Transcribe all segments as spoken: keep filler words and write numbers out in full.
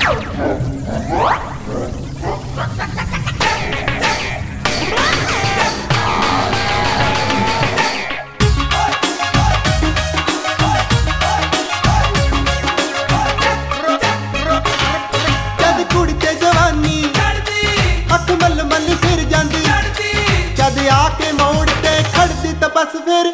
आके मोड़ ते खड़दी तो बस फिर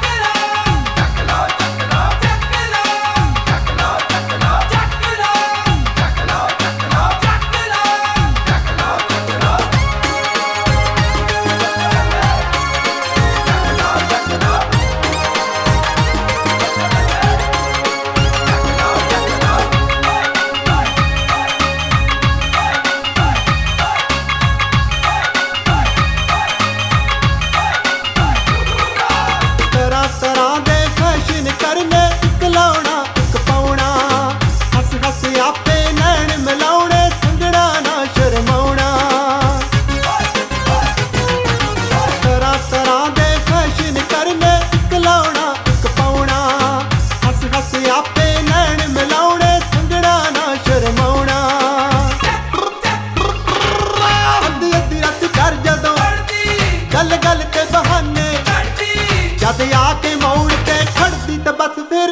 गल गल ते बहाने जद आके मोड़ ते खड़दी तो बस फिर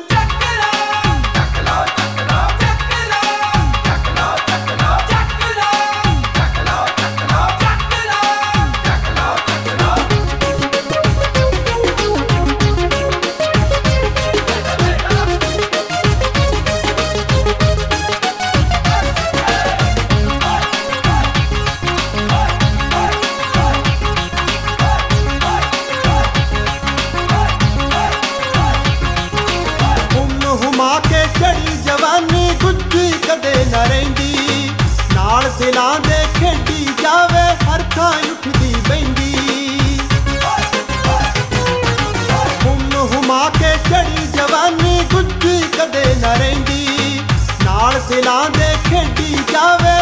चढ़ी जवानी गुज्जी कदे न रहिंदी नाल दिलां दे खेडी जावे हर थां उठदी बहिंदी हुम हुमा के चढ़ी जवानी गुज्जी कदे न रहिंदी नाल दिलां दे खेडी जावे